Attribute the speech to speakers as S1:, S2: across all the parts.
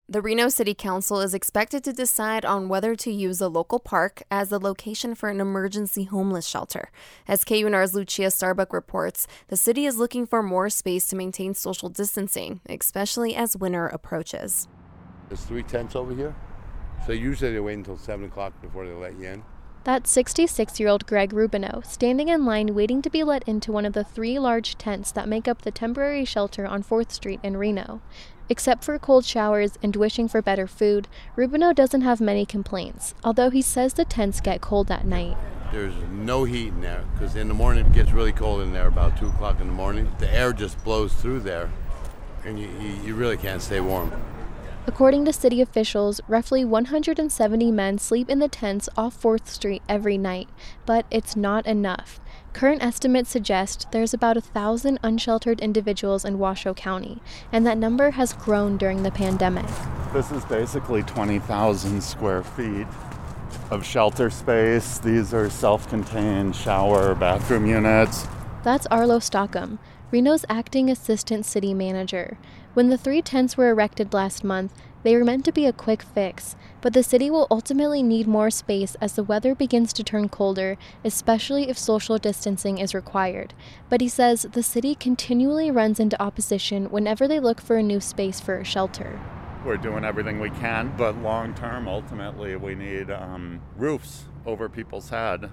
S1: The Reno City Council is expected to decide on whether to use a local park as the location for an emergency homeless shelter. As KUNR's Lucia Starbuck reports, the city is looking for more space to maintain social distancing, especially as winter approaches.
S2: There's 3 tents over here, so usually they wait until 7 o'clock before they let you in.
S3: That's 66-year-old Greg Rubino, standing in line waiting to be let into one of the 3 large tents that make up the temporary shelter on 4th Street in Reno. Except for cold showers and wishing for better food, Rubino doesn't have many complaints, although he says the tents get cold at night.
S2: There's no heat in there, because in the morning it gets really cold in there about 2 o'clock in the morning. The air just blows through there, and you really can't stay warm.
S3: According to city officials, roughly 170 men sleep in the tents off 4th Street every night, but it's not enough. Current estimates suggest there's about 1,000 unsheltered individuals in Washoe County, and that number has grown during the pandemic.
S4: This is basically 20,000 square feet of shelter space. These are self-contained shower, bathroom units.
S3: That's Arlo Stockham, Reno's acting assistant city manager. When the 3 tents were erected last month, they were meant to be a quick fix, but the city will ultimately need more space as the weather begins to turn colder, especially if social distancing is required. But he says the city continually runs into opposition whenever they look for a new space for a shelter.
S4: We're doing everything we can, but long term, ultimately, we need roofs over people's head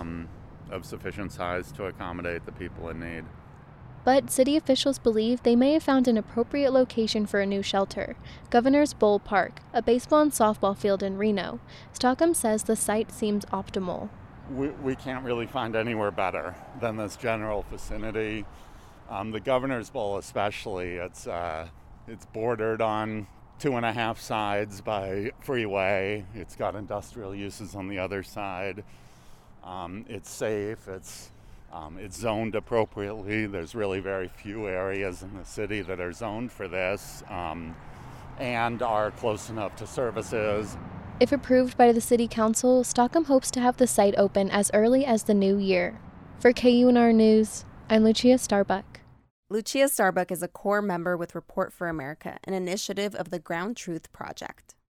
S4: of sufficient size to accommodate the people in need.
S3: But city officials believe they may have found an appropriate location for a new shelter, Governor's Bowl Park, a baseball and softball field in Reno. Stockham says the site seems optimal.
S4: We can't really find anywhere better than this general vicinity. The Governor's Bowl especially, it's bordered on 2.5 sides by freeway. It's got industrial uses on the other side. It's safe. It's zoned appropriately. There's really very few areas in the city that are zoned for this and are close enough to services.
S3: If approved by the City Council, Stockham hopes to have the site open as early as the new year. For KUNR News, I'm Lucia Starbuck.
S1: Lucia Starbuck is a core member with Report for America, an initiative of the Ground Truth Project.